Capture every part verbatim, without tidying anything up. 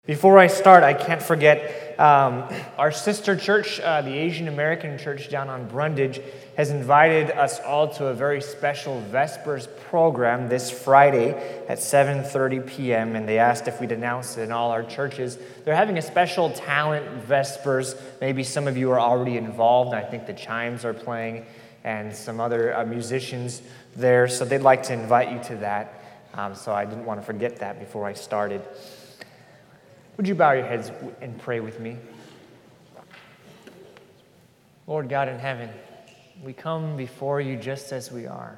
Before I start, I can't forget um, our sister church, uh, the Asian American Church down on Brundage, has invited us all to a very special Vespers program this Friday at seven thirty p.m. and they asked if we'd announce it in all our churches. They're having a special talent Vespers. Maybe some of you are already involved. I think the Chimes are playing and some other uh, musicians there, so they'd like to invite you to that. Um, so I didn't want to forget that before I started. Would you bow your heads and pray with me? Lord God in heaven, we come before you just as we are.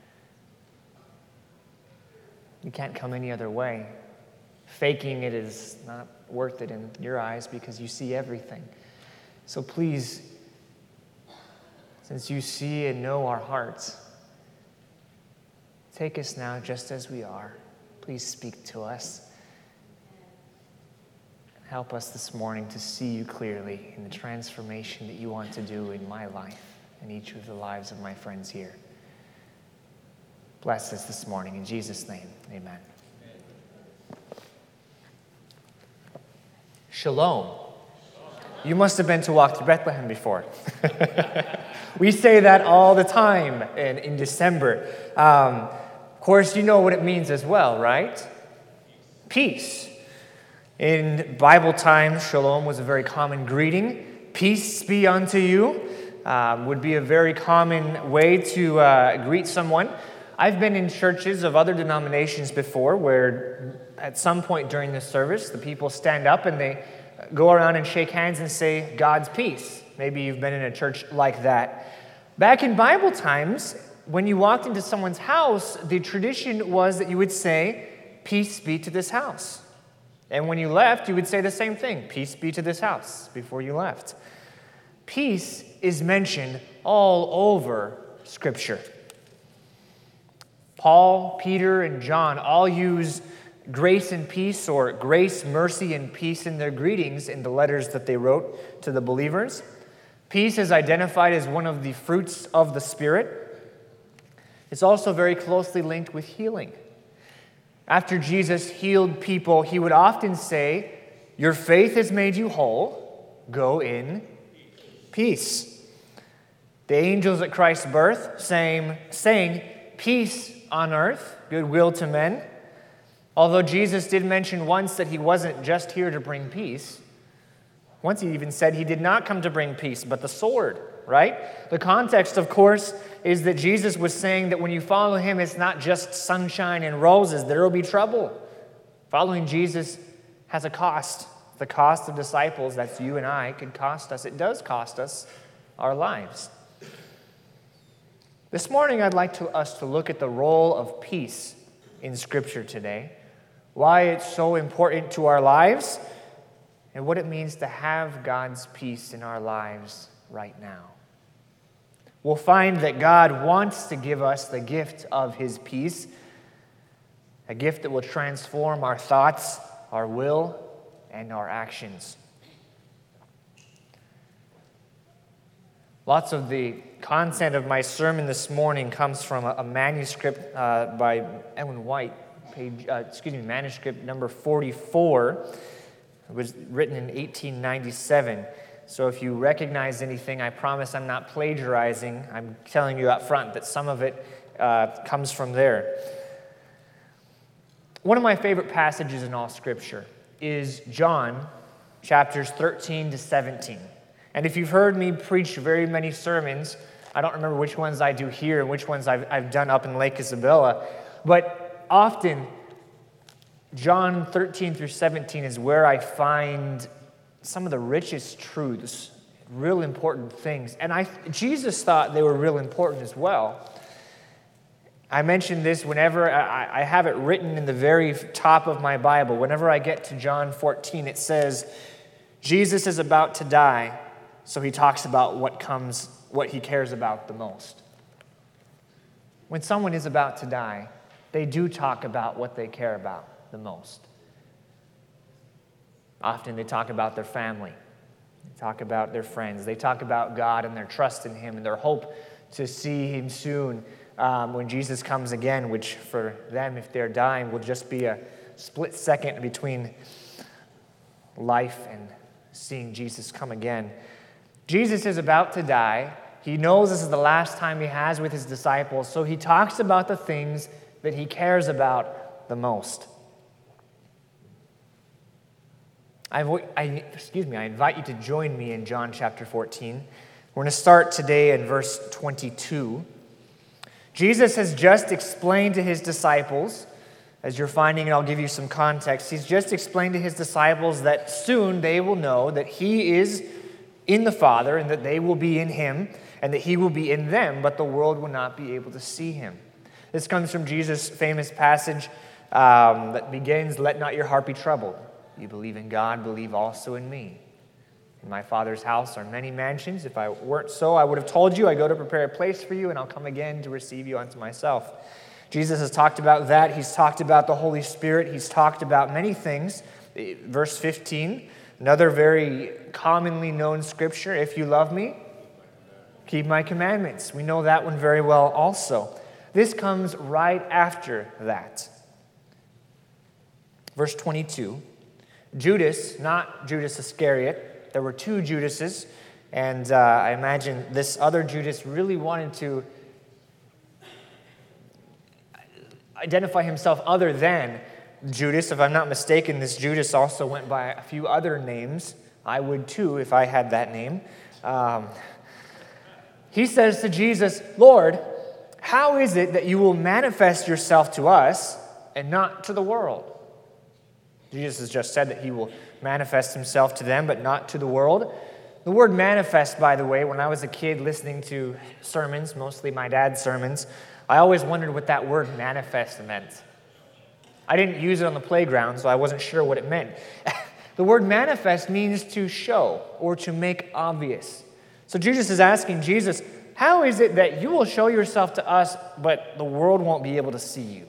We can't come any other way. Faking it is not worth it in your eyes because you see everything. So please, since you see and know our hearts, take us now just as we are. Please speak to us. Help us this morning to see you clearly in the transformation that you want to do in my life and each of the lives of my friends here. Bless us this morning. In Jesus' name, amen. Shalom. You must have been to Walk to Bethlehem before. We say that all the time in, in December. Um, of course, you know what it means as well, right? Peace. In Bible times, shalom was a very common greeting. Peace be unto you um, would be a very common way to uh, greet someone. I've been in churches of other denominations before where at some point during the service, the people stand up and they go around and shake hands and say, God's peace. Maybe you've been in a church like that. Back in Bible times, when you walked into someone's house, the tradition was that you would say, peace be to this house. And when you left, you would say the same thing, peace be to this house, before you left. Peace is mentioned all over Scripture. Paul, Peter, and John all use grace and peace, or grace, mercy, and peace in their greetings in the letters that they wrote to the believers. Peace is identified as one of the fruits of the Spirit. It's also very closely linked with healing. After Jesus healed people, he would often say, your faith has made you whole. Go in peace. The angels at Christ's birth saying, saying peace on earth, goodwill to men. Although Jesus did mention once that he wasn't just here to bring peace. Once he even said he did not come to bring peace, but the sword, right? The context, of course, is that Jesus was saying that when you follow him, it's not just sunshine and roses. There will be trouble. Following Jesus has a cost. The cost of disciples, that's you and I, could cost us. It does cost us our lives. This morning, I'd like to, us to look at the role of peace in Scripture today, why it's so important to our lives, and what it means to have God's peace in our lives right now. We'll find that God wants to give us the gift of his peace, a gift that will transform our thoughts, our will, and our actions. Lots of the content of my sermon this morning comes from a, a manuscript uh, by Ellen White, page, uh, excuse me, manuscript number forty-four. It was written in eighteen ninety-seven. So if you recognize anything, I promise I'm not plagiarizing. I'm telling you up front that some of it uh, comes from there. One of my favorite passages in all Scripture is John chapters thirteen to seventeen. And if you've heard me preach very many sermons, I don't remember which ones I do here and which ones I've, I've done up in Lake Isabella, but often John thirteen through seventeen is where I find some of the richest truths, real important things. And I, Jesus thought they were real important as well. I mention this whenever, I, I have it written in the very top of my Bible. Whenever I get to John fourteen, it says, Jesus is about to die, so he talks about what comes, what he cares about the most. When someone is about to die, they do talk about what they care about the most. Often they talk about their family. They talk about their friends. They talk about God and their trust in him and their hope to see him soon um, when Jesus comes again, which for them, if they're dying, will just be a split second between life and seeing Jesus come again. Jesus is about to die. He knows this is the last time he has with his disciples, so he talks about the things that he cares about the most. I, I, excuse me, I invite you to join me in John chapter fourteen. We're going to start today in verse twenty-two. Jesus has just explained to his disciples, as you're finding, and I'll give you some context, he's just explained to his disciples that soon they will know that he is in the Father and that they will be in him and that he will be in them, but the world will not be able to see him. This comes from Jesus' famous passage um, that begins, "Let not your heart be troubled. You believe in God, believe also in me. In my Father's house are many mansions. If I weren't so, I would have told you, I go to prepare a place for you, and I'll come again to receive you unto myself." Jesus has talked about that. He's talked about the Holy Spirit. He's talked about many things. Verse fifteen, another very commonly known scripture, "If you love me, keep my commandments." We know that one very well also. This comes right after that. Verse twenty-two, Judas, not Judas Iscariot. There were two Judases, and uh, I imagine this other Judas really wanted to identify himself other than Judas. If I'm not mistaken, this Judas also went by a few other names. I would too if I had that name. Um, he says to Jesus, "Lord, how is it that you will manifest yourself to us and not to the world?" Jesus has just said that he will manifest himself to them, but not to the world. The word manifest, by the way, when I was a kid listening to sermons, mostly my dad's sermons, I always wondered what that word manifest meant. I didn't use it on the playground, so I wasn't sure what it meant. The word manifest means to show or to make obvious. So Jesus is asking Jesus, how is it that you will show yourself to us, but the world won't be able to see you?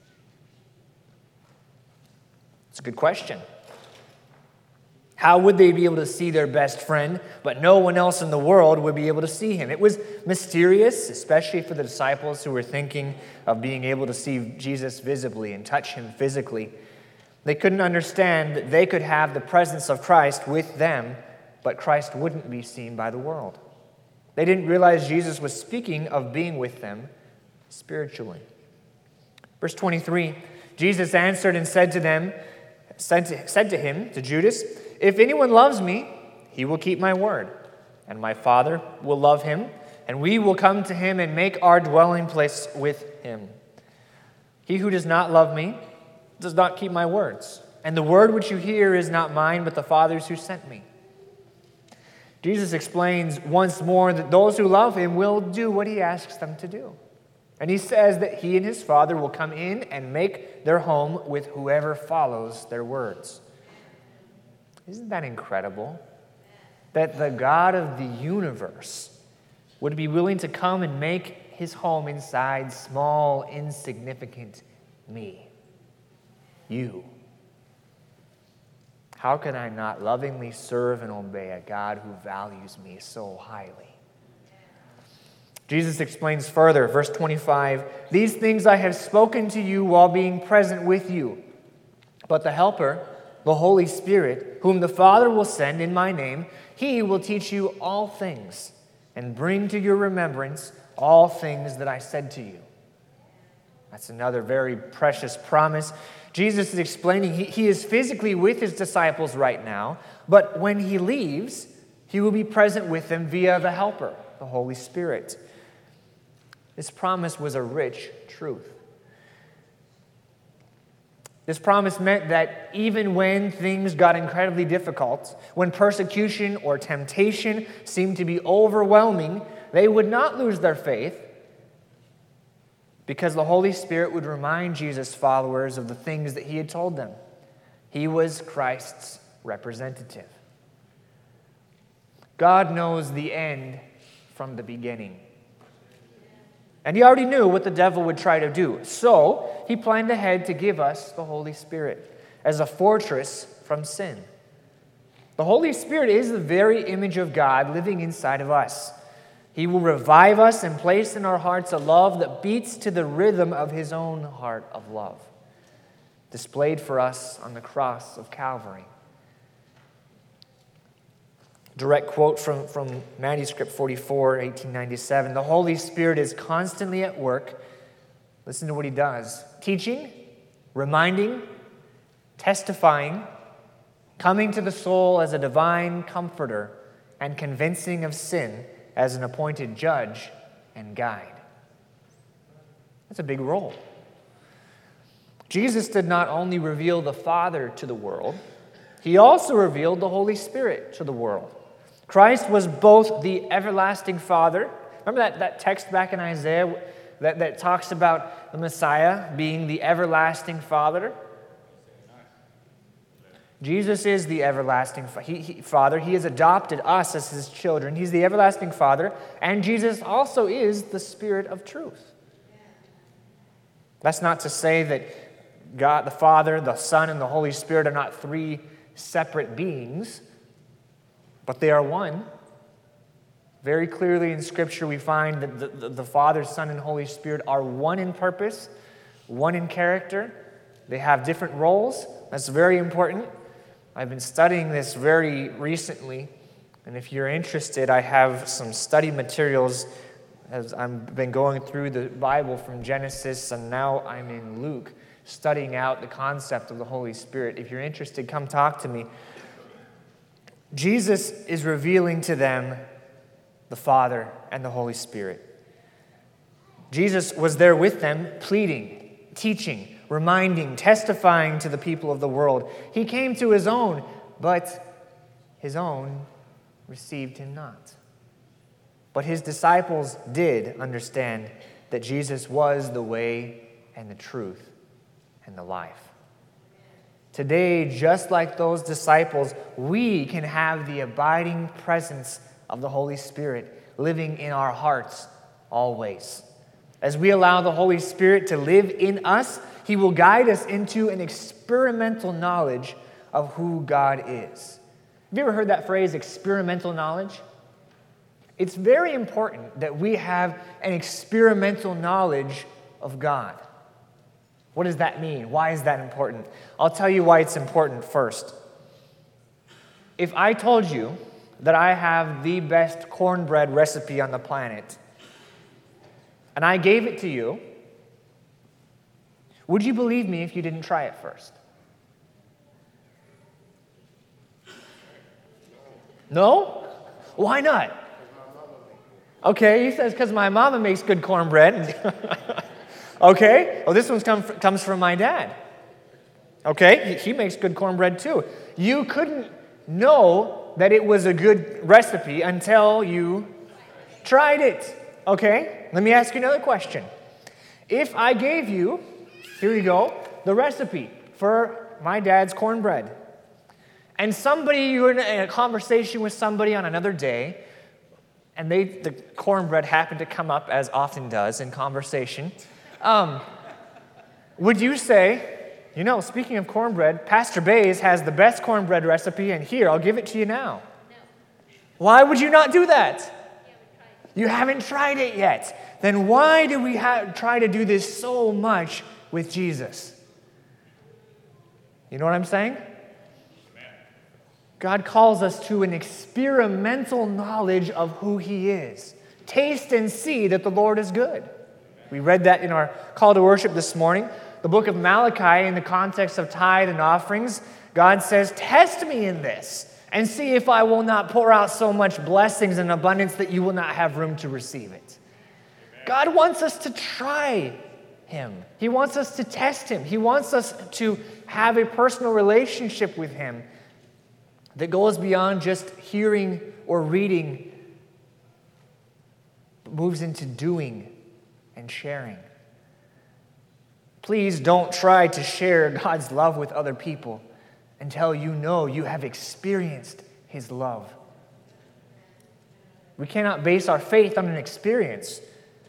It's a good question. How would they be able to see their best friend, but no one else in the world would be able to see him? It was mysterious, especially for the disciples who were thinking of being able to see Jesus visibly and touch him physically. They couldn't understand that they could have the presence of Christ with them, but Christ wouldn't be seen by the world. They didn't realize Jesus was speaking of being with them spiritually. Verse twenty-three, Jesus answered and said to them, said to, said to him, to Judas, "If anyone loves me, he will keep my word, and my Father will love him, and we will come to him and make our dwelling place with him. He who does not love me does not keep my words, and the word which you hear is not mine, but the Father's who sent me." Jesus explains once more that those who love him will do what he asks them to do. And he says that he and his Father will come in and make their home with whoever follows their words. Isn't that incredible? That the God of the universe would be willing to come and make his home inside small, insignificant me. You. How can I not lovingly serve and obey a God who values me so highly? Jesus explains further, verse twenty-five, "These things I have spoken to you while being present with you. But the Helper, the Holy Spirit, whom the Father will send in my name, he will teach you all things and bring to your remembrance all things that I said to you." That's another very precious promise. Jesus is explaining he, he is physically with his disciples right now, but when he leaves, he will be present with them via the Helper, the Holy Spirit. This promise was a rich truth. This promise meant that even when things got incredibly difficult, when persecution or temptation seemed to be overwhelming, they would not lose their faith because the Holy Spirit would remind Jesus' followers of the things that he had told them. He was Christ's representative. God knows the end from the beginning. And he already knew what the devil would try to do. So he planned ahead to give us the Holy Spirit as a fortress from sin. The Holy Spirit is the very image of God living inside of us. He will revive us and place in our hearts a love that beats to the rhythm of his own heart of love, displayed for us on the cross of Calvary. Direct quote from, from Manuscript forty-four, eighteen ninety-seven. The Holy Spirit is constantly at work. Listen to what he does. Teaching, reminding, testifying, coming to the soul as a divine comforter, and convincing of sin as an appointed judge and guide. That's a big role. Jesus did not only reveal the Father to the world, he also revealed the Holy Spirit to the world. Christ was both the everlasting Father. Remember that, that text back in Isaiah that, that talks about the Messiah being the everlasting Father? Jesus is the everlasting he, he, Father. He has adopted us as his children. He's the everlasting Father. And Jesus also is the Spirit of truth. That's not to say that God, the Father, the Son, and the Holy Spirit are not three separate beings, but they are one. Very clearly in Scripture we find that the, the, the Father, Son, and Holy Spirit are one in purpose, one in character. They have different roles. That's very important. I've been studying this very recently, and if you're interested, I have some study materials as I've been going through the Bible from Genesis, and now I'm in Luke, studying out the concept of the Holy Spirit. If you're interested, come talk to me. Jesus is revealing to them the Father and the Holy Spirit. Jesus was there with them, pleading, teaching, reminding, testifying to the people of the world. He came to his own, but his own received him not. But his disciples did understand that Jesus was the way and the truth and the life. Today, just like those disciples, we can have the abiding presence of the Holy Spirit living in our hearts always. As we allow the Holy Spirit to live in us, he will guide us into an experimental knowledge of who God is. Have you ever heard that phrase, experimental knowledge? It's very important that we have an experimental knowledge of God. What does that mean? Why is that important? I'll tell you why it's important first. If I told you that I have the best cornbread recipe on the planet, and I gave it to you, would you believe me if you didn't try it first? No? Why not? Okay, he says, because my mama makes good cornbread. Okay, well, this one comes from my dad. Okay, he makes good cornbread too. You couldn't know that it was a good recipe until you tried it. Okay, let me ask you another question. If I gave you, here you go, the recipe for my dad's cornbread, and somebody, you were in a conversation with somebody on another day, and they, the cornbread happened to come up, as often does in conversation, um, would you say, you know, speaking of cornbread, Pastor Bays has the best cornbread recipe, and here, I'll give it to you now. No. Why would you not do that? You haven't tried it yet. Then why do we ha- try to do this so much with Jesus? You know what I'm saying? God calls us to an experimental knowledge of who he is. Taste and see that the Lord is good. We read that in our call to worship this morning. The book of Malachi, in the context of tithe and offerings, God says, test me in this and see if I will not pour out so much blessings and abundance that you will not have room to receive it. God wants us to try him. He wants us to test him. He wants us to have a personal relationship with him that goes beyond just hearing or reading, but moves into doing and sharing. Please don't try to share God's love with other people until you know you have experienced his love. We cannot base our faith on an experience.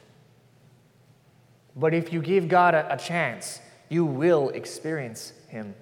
But if you give God a, a chance, you will experience him.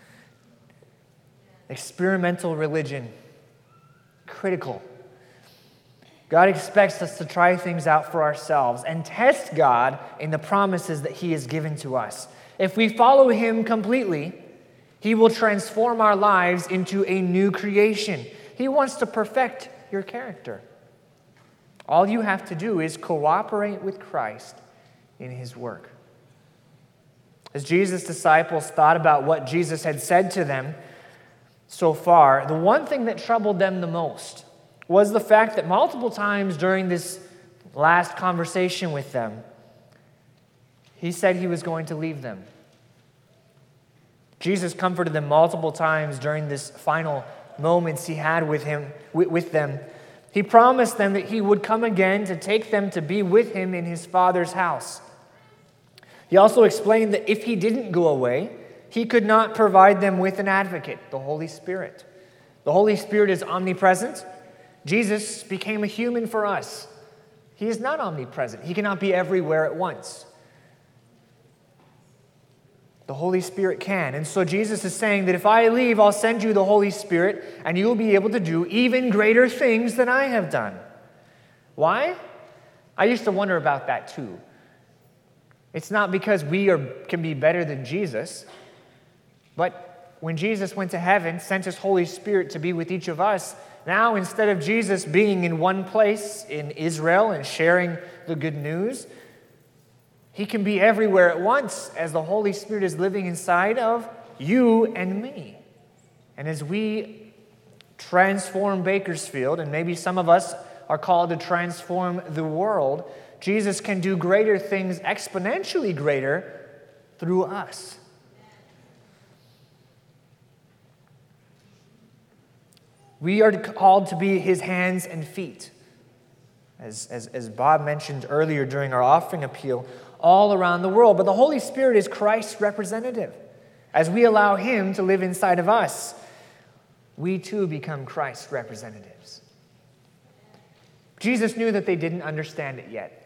Experimental religion, critical. God expects us to try things out for ourselves and test God in the promises that he has given to us. If we follow him completely, he will transform our lives into a new creation. He wants to perfect your character. All you have to do is cooperate with Christ in his work. As Jesus' disciples thought about what Jesus had said to them so far, the one thing that troubled them the most was the fact that multiple times during this last conversation with them, he said he was going to leave them. Jesus comforted them multiple times during this final moments he had with him, with them. He promised them that he would come again to take them to be with him in his Father's house. He also explained that if he didn't go away, he could not provide them with an advocate, the Holy Spirit. The Holy Spirit is omnipresent. Jesus became a human for us. He is not omnipresent. He cannot be everywhere at once. The Holy Spirit can. And so Jesus is saying that if I leave, I'll send you the Holy Spirit, and you will be able to do even greater things than I have done. Why? I used to wonder about that too. It's not because we are, can be better than Jesus, but when Jesus went to heaven, sent his Holy Spirit to be with each of us, now instead of Jesus being in one place in Israel and sharing the good news, he can be everywhere at once as the Holy Spirit is living inside of you and me. And as we transform Bakersfield, and maybe some of us are called to transform the world, Jesus can do greater things, exponentially greater, through us. We are called to be his hands and feet. As, as, as Bob mentioned earlier during our offering appeal, all around the world. But the Holy Spirit is Christ's representative. As we allow him to live inside of us, we too become Christ's representatives. Jesus knew that they didn't understand it yet.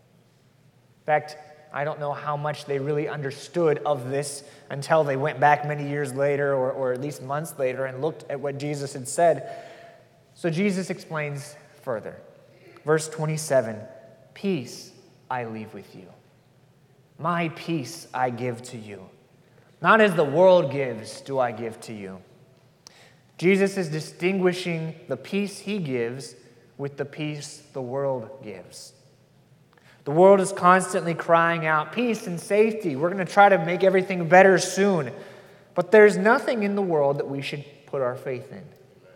In fact, I don't know how much they really understood of this until they went back many years later, or, or at least months later, and looked at what Jesus had said. So Jesus explains further. Verse twenty-seven, peace I leave with you. My peace I give to you. Not as the world gives do I give to you. Jesus is distinguishing the peace he gives with the peace the world gives. The world is constantly crying out, peace and safety. We're going to try to make everything better soon. But there's nothing in the world that we should put our faith in.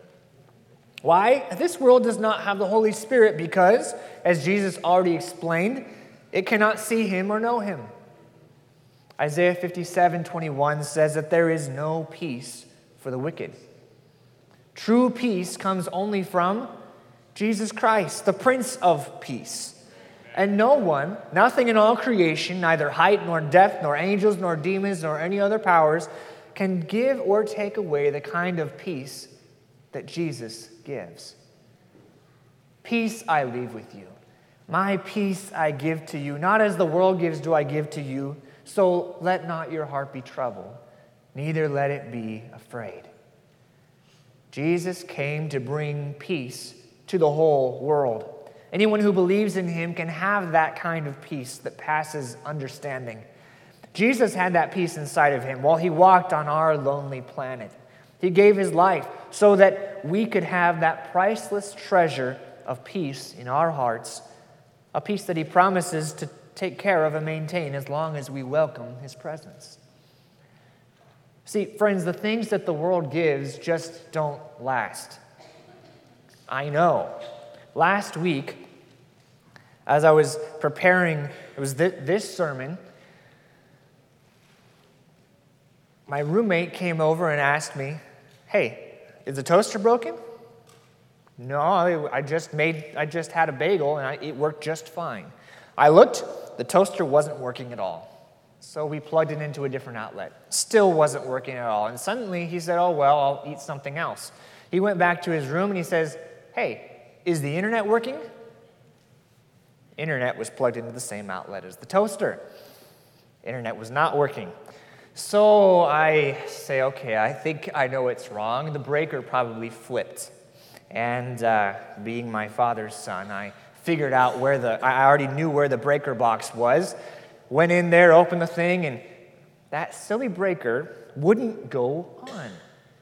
Why? This world does not have the Holy Spirit because, as Jesus already explained, it cannot see him or know him. Isaiah fifty-seven twenty-one says that there is no peace for the wicked. True peace comes only from Jesus Christ, the Prince of Peace. And no one, nothing in all creation, neither height nor depth, nor angels, nor demons, nor any other powers, can give or take away the kind of peace that Jesus gives. Peace I leave with you. My peace I give to you. Not as the world gives do I give to you. So let not your heart be troubled, neither let it be afraid. Jesus came to bring peace to the whole world. Anyone who believes in him can have that kind of peace that passes understanding. Jesus had that peace inside of him while he walked on our lonely planet. He gave his life so that we could have that priceless treasure of peace in our hearts, a peace that he promises to take care of and maintain as long as we welcome his presence. See, friends, the things that the world gives just don't last. I know. Last week, as I was preparing, it was th- this sermon, my roommate came over and asked me, hey, is the toaster broken? No, I just made, I just had a bagel and I, it worked just fine. I looked, the toaster wasn't working at all. So we plugged it into a different outlet. Still wasn't working at all. And suddenly he said, oh, well, I'll eat something else. He went back to his room and he says, hey, is the internet working? Internet was plugged into the same outlet as the toaster. Internet was not working. So I say, okay, I think I know what's wrong. The breaker probably flipped. And uh, being my father's son, I figured out where the, I already knew where the breaker box was. Went in there, opened the thing, and that silly breaker wouldn't go on.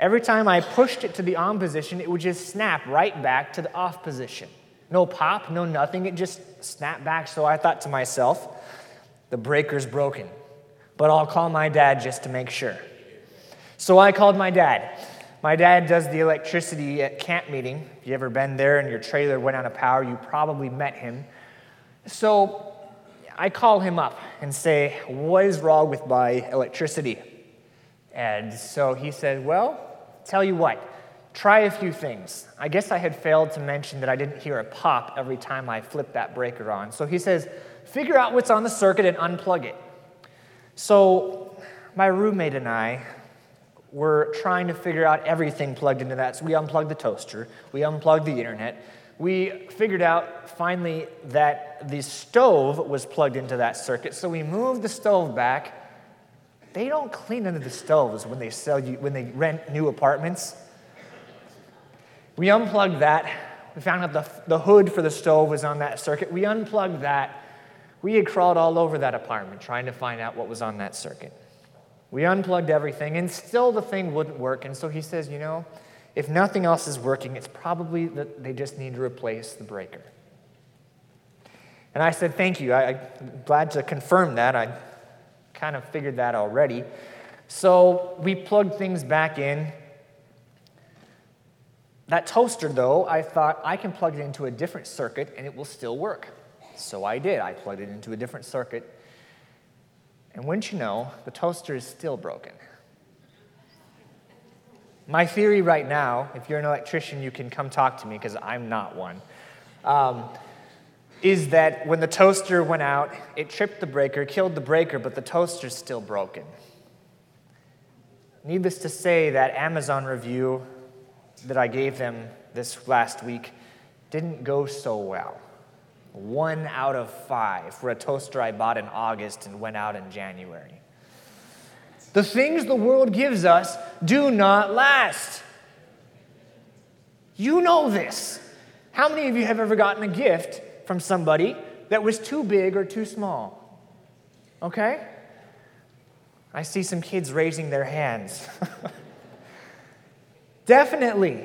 Every time I pushed it to the on position, it would just snap right back to the off position. No pop, no nothing. It just snapped back. So I thought to myself, the breaker's broken. But I'll call my dad just to make sure. So I called my dad. My dad does the electricity at camp meeting. If you've ever been there and your trailer went out of power, you probably met him. So I call him up and say, what is wrong with my electricity? And so he said, well, tell you what, try a few things. I guess I had failed to mention that I didn't hear a pop every time I flipped that breaker on. So he says, figure out what's on the circuit and unplug it. So my roommate and I were trying to figure out everything plugged into that. So we unplugged the toaster. We unplugged the internet. We figured out finally that the stove was plugged into that circuit. So we moved the stove back. They don't clean under the stoves when they sell you, when they rent new apartments. We unplugged that. We found out the, the hood for the stove was on that circuit. We unplugged that. We had crawled all over that apartment trying to find out what was on that circuit. We unplugged everything, and still the thing wouldn't work. And so he says, you know, if nothing else is working, it's probably that they just need to replace the breaker. And I said, thank you. I, I'm glad to confirm that. I kind of figured that already. So we plugged things back in. That toaster, though, I thought I can plug it into a different circuit and it will still work. So I did. I plugged it into a different circuit. And wouldn't you know, the toaster is still broken. My theory right now, if you're an electrician, you can come talk to me because I'm not one, um, is that when the toaster went out, it tripped the breaker, killed the breaker, but the toaster's still broken. Needless to say, that Amazon review that I gave them this last week didn't go so well. One out of five for a toaster I bought in August and went out in January. The things the world gives us do not last. You know this. How many of you have ever gotten a gift from somebody that was too big or too small? Okay? I see some kids raising their hands. Definitely.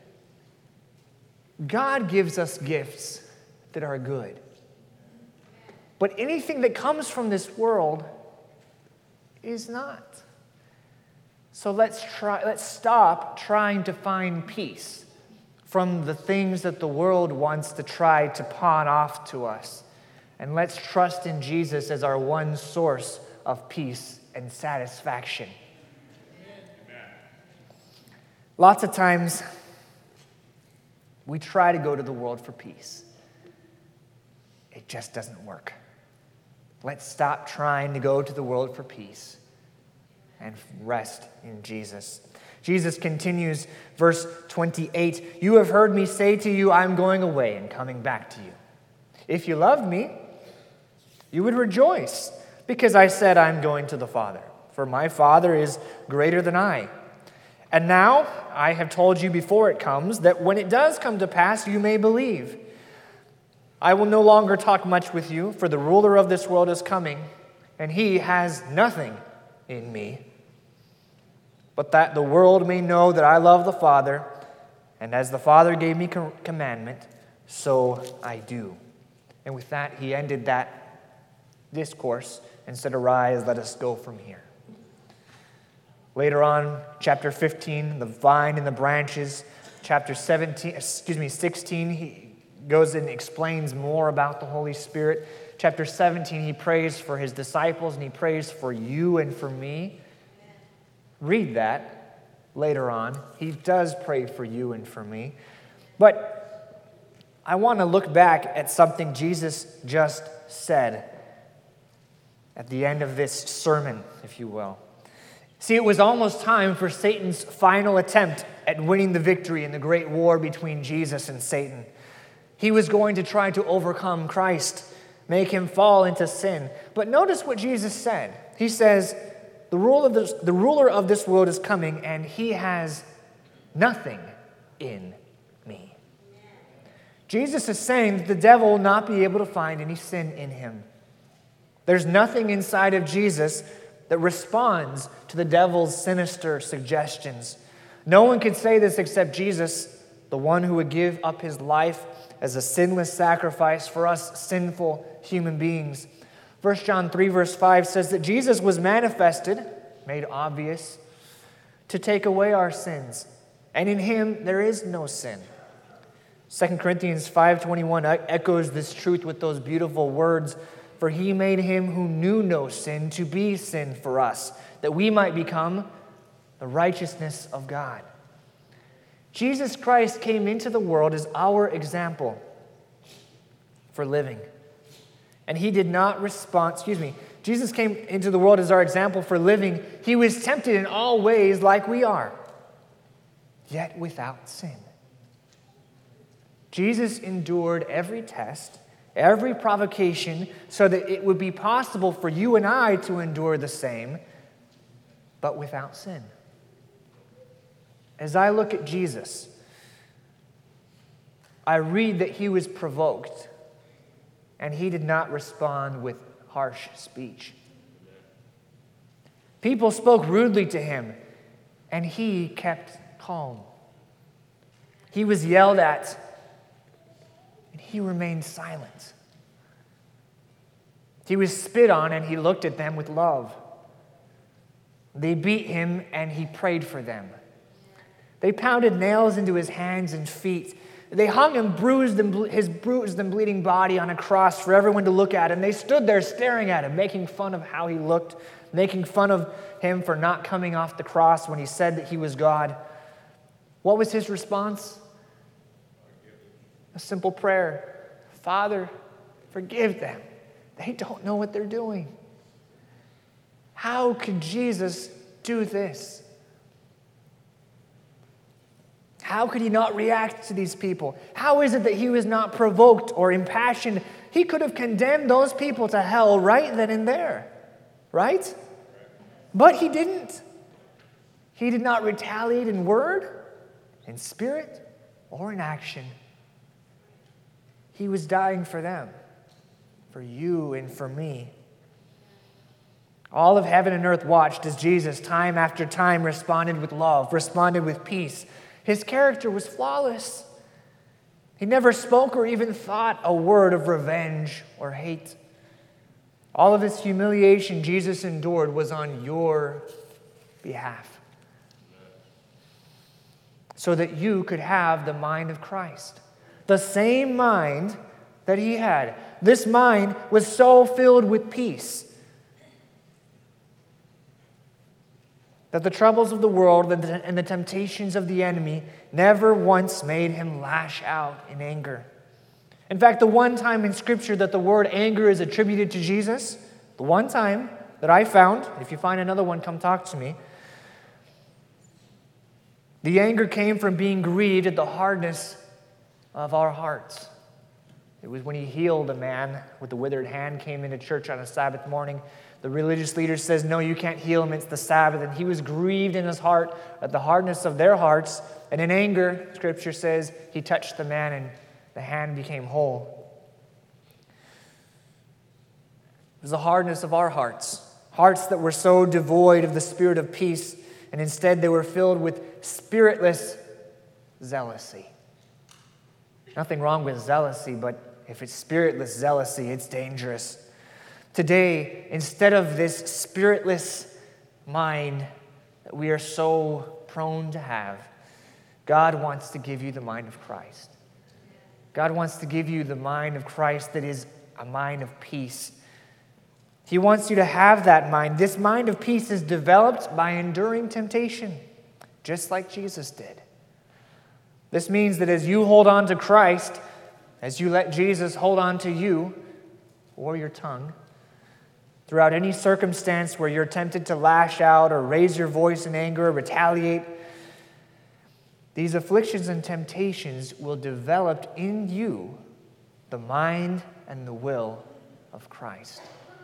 God gives us gifts that are good. But anything that comes from this world is not. So let's try let's stop trying to find peace from the things that the world wants to try to pawn off to us. And let's trust in Jesus as our one source of peace and satisfaction. Amen. Lots of times we try to go to the world for peace. It just doesn't work. Let's stop trying to go to the world for peace and rest in Jesus. Jesus continues, verse twenty-eight, "You have heard me say to you, I'm going away and coming back to you. If you loved me, you would rejoice, because I said I'm going to the Father. For my Father is greater than I. And now I have told you before it comes, that when it does come to pass, you may believe. I will no longer talk much with you, for the ruler of this world is coming, and he has nothing in me. But that the world may know that I love the Father, and as the Father gave me commandment, so I do." And with that, he ended that discourse and said, "Arise, let us go from here." Later on, chapter fifteen, the vine and the branches. Chapter seventeen, excuse me, sixteen, he goes and explains more about the Holy Spirit. Chapter seventeen, he prays for his disciples and he prays for you and for me. Read that later on. He does pray for you and for me. But I want to look back at something Jesus just said at the end of this sermon, if you will. See, it was almost time for Satan's final attempt at winning the victory in the great war between Jesus and Satan. He was going to try to overcome Christ, make him fall into sin. But notice what Jesus said. He says, the ruler of this, the ruler of this world is coming, and he has nothing in me. Jesus is saying that the devil will not be able to find any sin in him. There's nothing inside of Jesus that responds to the devil's sinister suggestions. No one could say this except Jesus, the one who would give up his life as a sinless sacrifice for us sinful human beings. First John three verse five says that Jesus was manifested, made obvious, to take away our sins, and in him there is no sin. Second Corinthians five twenty-one echoes this truth with those beautiful words, for he made him who knew no sin to be sin for us, that we might become the righteousness of God. Jesus Christ came into the world as our example for living. And he did not respond, excuse me, Jesus came into the world as our example for living. He was tempted in all ways like we are, yet without sin. Jesus endured every test, every provocation, so that it would be possible for you and I to endure the same, but without sin. As I look at Jesus, I read that he was provoked, and he did not respond with harsh speech. People spoke rudely to him, and he kept calm. He was yelled at, and he remained silent. He was spit on, and he looked at them with love. They beat him, and he prayed for them. They pounded nails into his hands and feet. They hung him, bruised and ble- his bruised and bleeding body on a cross for everyone to look at. And they stood there staring at him, making fun of how he looked, making fun of him for not coming off the cross when he said that he was God. What was his response? A simple prayer. Father, forgive them. They don't know what they're doing. How could Jesus do this? How could he not react to these people? How is it that he was not provoked or impassioned? He could have condemned those people to hell right then and there, right? But he didn't. He did not retaliate in word, in spirit, or in action. He was dying for them, for you and for me. All of heaven and earth watched as Jesus, time after time, responded with love, responded with peace. His character was flawless. He never spoke or even thought a word of revenge or hate. All of this humiliation Jesus endured was on your behalf, so that you could have the mind of Christ, the same mind that he had. This mind was so filled with peace that the troubles of the world and the temptations of the enemy never once made him lash out in anger. In fact, the one time in Scripture that the word anger is attributed to Jesus, the one time that I found, if you find another one, come talk to me, the anger came from being grieved at the hardness of our hearts. It was when he healed a man with the withered hand, came into church on a Sabbath morning. The religious leader says, no, you can't heal him, it's the Sabbath. And he was grieved in his heart at the hardness of their hearts. And in anger, Scripture says, he touched the man and the hand became whole. It was the hardness of our hearts. Hearts that were so devoid of the spirit of peace, and instead they were filled with spiritless zealousy. Nothing wrong with zealousy, but if it's spiritless zealousy, it's dangerous. Today, instead of this spiritless mind that we are so prone to have, God wants to give you the mind of Christ. God wants to give you the mind of Christ that is a mind of peace. He wants you to have that mind. This mind of peace is developed by enduring temptation, just like Jesus did. This means that as you hold on to Christ, as you let Jesus hold on to you or your tongue, throughout any circumstance where you're tempted to lash out or raise your voice in anger or retaliate, these afflictions and temptations will develop in you the mind and the will of Christ.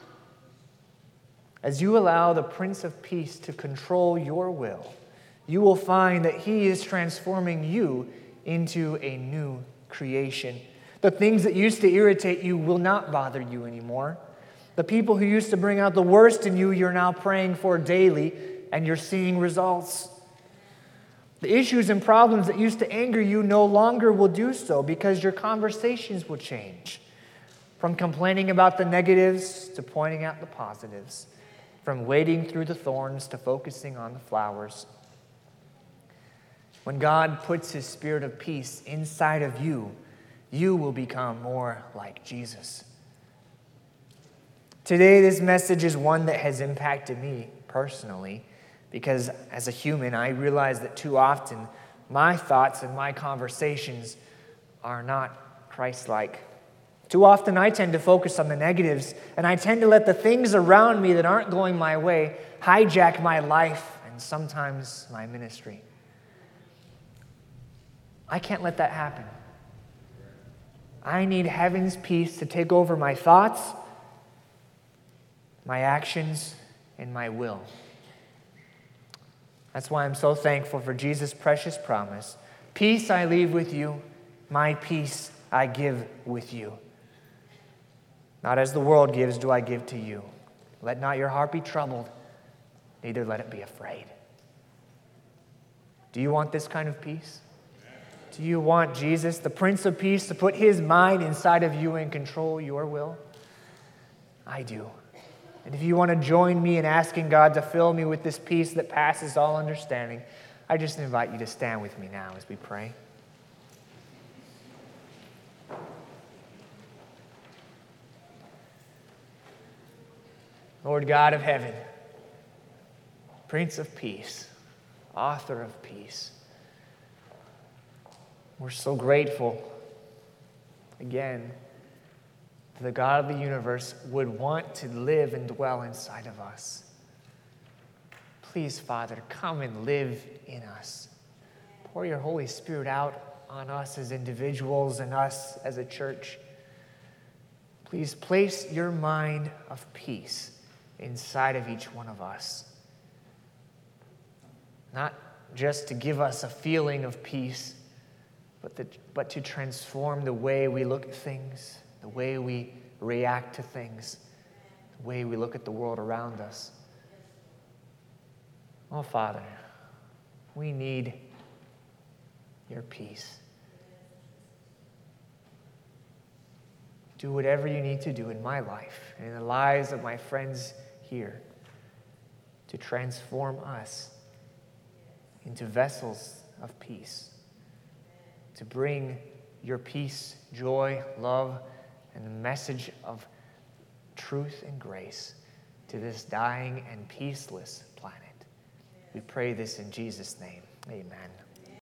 As you allow the Prince of Peace to control your will, you will find that he is transforming you into a new creation. The things that used to irritate you will not bother you anymore. The people who used to bring out the worst in you, you're now praying for daily, and you're seeing results. The issues and problems that used to anger you no longer will do so because your conversations will change. From complaining about the negatives to pointing out the positives. From wading through the thorns to focusing on the flowers. When God puts His spirit of peace inside of you, you will become more like Jesus. Today, this message is one that has impacted me personally, because as a human, I realize that too often my thoughts and my conversations are not Christ-like. Too often I tend to focus on the negatives, and I tend to let the things around me that aren't going my way hijack my life and sometimes my ministry. I can't let that happen. I need heaven's peace to take over my thoughts, my actions, and my will. That's why I'm so thankful for Jesus' precious promise. Peace I leave with you, my peace I give with you. Not as the world gives do I give to you. Let not your heart be troubled, neither let it be afraid. Do you want this kind of peace? Do you want Jesus, the Prince of Peace, to put His mind inside of you and control your will? I do. And if you want to join me in asking God to fill me with this peace that passes all understanding, I just invite you to stand with me now as we pray. Lord God of heaven, Prince of Peace, Author of peace, we're so grateful, again, that the God of the universe would want to live and dwell inside of us. Please, Father, come and live in us. Pour your Holy Spirit out on us as individuals and us as a church. Please place your mind of peace inside of each one of us. Not just to give us a feeling of peace, but, the, but to transform the way we look at things, the way we react to things, the way we look at the world around us. Oh, Father, we need your peace. Do whatever you need to do in my life and in the lives of my friends here to transform us into vessels of peace, to bring your peace, joy, love, and the message of truth and grace to this dying and peaceless planet. We pray this in Jesus' name. Amen.